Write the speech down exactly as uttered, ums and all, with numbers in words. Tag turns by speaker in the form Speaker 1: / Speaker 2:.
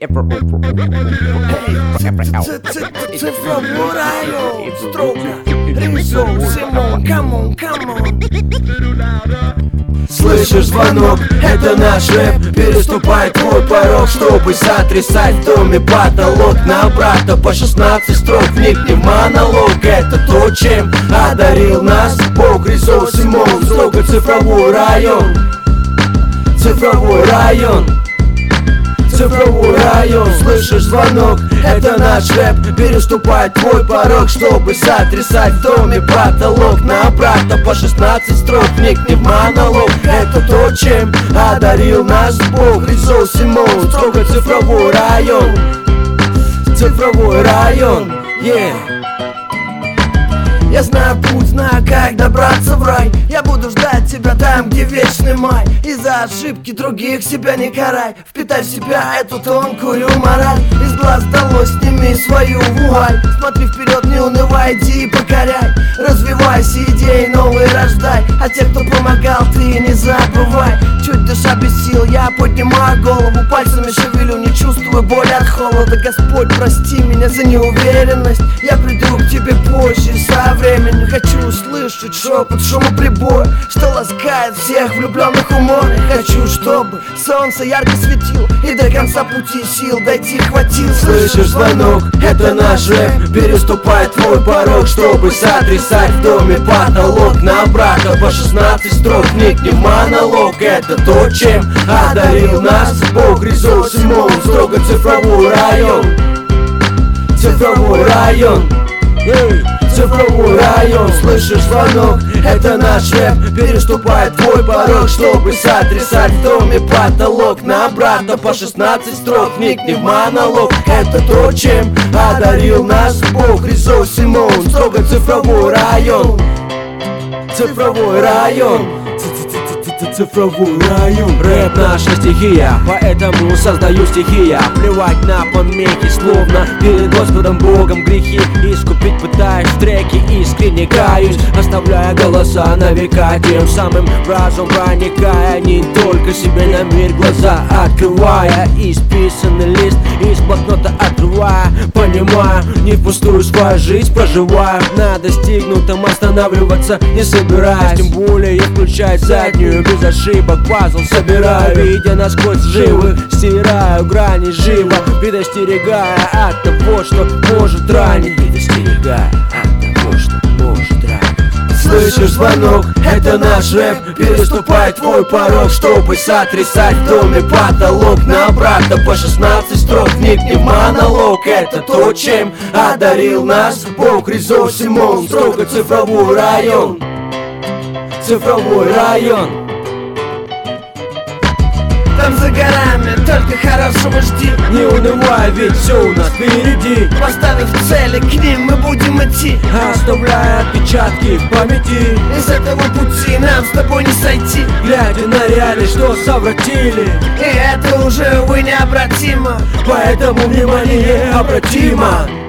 Speaker 1: Цифровой район, строго, Ризо, Симон, камон, камон.
Speaker 2: Слышишь звонок, это наш рэп. Переступай твой порог, чтобы сотрясать в доме потолок. На брата по шестнадцать строк, вникни в монолог. Это то, чем одарил нас Бог. Ризо, Симон, строго цифровой район. Цифровой район. Цифровой район, слышишь звонок, это наш рэп. Переступай твой порог, чтобы сотрясать в доме потолок. На брата по шестнадцать строк, вникни в монолог. Это то, чем одарил нас Бог. Ризо, Симон, строго цифровой район. Цифровой район, yeah.
Speaker 1: Я знаю путь, знаю, как добраться в рай. Я буду ждать тебя там, где вечный май. И за ошибки других себя не карай. Впитай в себя эту тонкую мораль. Из глаз долой сними свою вуаль. Смотри вперед, не унывай, иди и покоряй. Развивайся, идеи новые рождай. А тех, кто помогал, ты не забывай. Чуть душа без сил, я поднимаю голову. Пальцами шевелю, не чувствую боли от холода. Господь, прости меня за неуверенность. Я приду к тебе позже, со временем. Хочу услышать шепот шума прибоя, что ласкает всех влюбленных умом. Хочу, чтобы солнце ярко светило и до конца пути сил дойти хватило.
Speaker 2: Слышишь звонок, это наш рэп. Переступай твой порог, чтобы сотрясать в доме потолок. На брата по шестнадцать строк, вникни в монолог. Это то, чем одарил нас Бог. Ризо, Симон, строго цифровой район. Цифровой район, эй. Цифровой район, слышишь звонок, это наш рэп. Переступай твой порог, чтобы сотрясать в доме потолок. На брата по шестнадцать строк, вникни в монолог. Это то, чем одарил нас Бог. Ризо, Симон, строго цифровой район. Цифровой район. Цифровой район. Рэп наша стихия, поэтому создаю стихи я. Плевать на помехи, словно перед Господом Богом грехи искупить пытаюсь в треке, искренне каюсь, оставляя голоса на века, тем самым разум проникая, не только себе на мир глаза открывая. Исписанный лист из блокнота отрывая, понимаю, не впустую свою жизнь проживаю. На достигнутом останавливаться не собираюсь, тем более включать заднюю без ошибок, пазл собираю, видя насквозь живых, стираю грани живо, предостерегая от того, что может ранить, предостерегая от того, что может ранить. Слышишь звонок, это наш рэп. Переступай твой порог, чтобы сотрясать в доме потолок. На брата по шестнадцать строк, вникни в монолог. Это то, чем одарил нас Бог. Ризо, Симон, строго цифровой район. Цифровой район.
Speaker 1: Там за горами только хорошего жди.
Speaker 2: Не унывай, ведь все у нас впереди.
Speaker 1: Поставив цели, к ним мы будем идти,
Speaker 2: оставляя отпечатки в памяти.
Speaker 1: Из этого пути нам с тобой не сойти.
Speaker 2: Глядя на реалии, что совратили,
Speaker 1: и это уже, увы, необратимо.
Speaker 2: Поэтому внимание обратимо.